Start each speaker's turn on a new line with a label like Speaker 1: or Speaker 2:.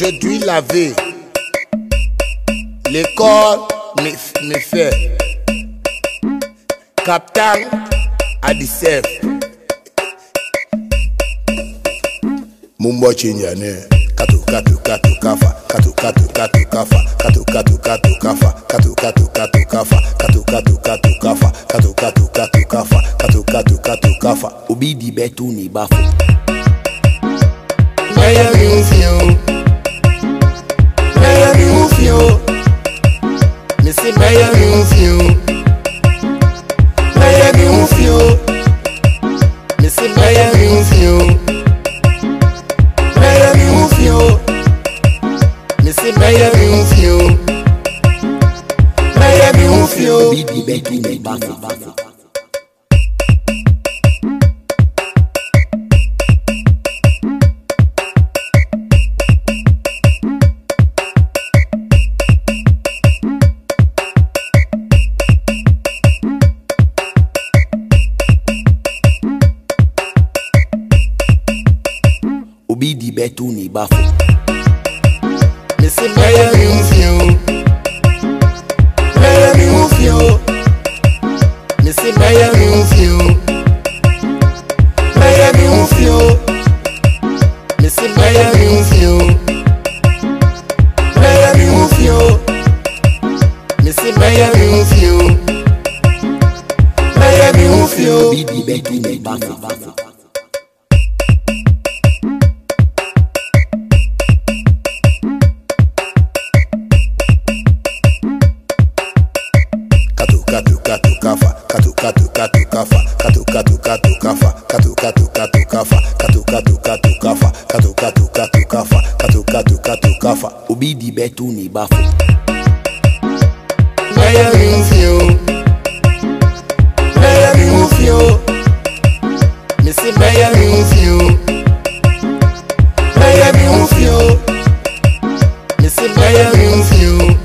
Speaker 1: Je dois laver. L'école me fait. Capital à 17. Mumbo chinyane. Katu katu katu kafa. Katu katu katu kafa. Katu katu katu kafa. Katu katu katu kafa. Katu katu katu kafa. Katu katu katu kafa. Katu katu katu kafa.
Speaker 2: Obidi betu ni bafo.
Speaker 1: Maya mufio. Maya mufio. Missy Maya mufio. Maya mufio. Missy Maya mufio. Maya mufio. Missy Maya mufio. Maya mufio.
Speaker 2: Obidi betu ni bafo. Obidi betu ni bafo.
Speaker 1: Missy Maya mufio. Maya mufio. Missy Maya mufio. Maya mufio. Missy Maya mufio. Maya mufio. Missy Maya mufio. Maya mufio.
Speaker 2: Obidi betu ni bafo.
Speaker 1: Katu katu kafa, katu katu katu kafa, katu katu katu kafa, katu katu katu kafa, katu katu katu kafa, katu katu katu kafa, katu katu katu kafa.
Speaker 2: Obidi betu ni bafo.
Speaker 1: Maya mufio. Maya mufio. Missy Maya mufio. Maya mufio. Missy Maya mufio.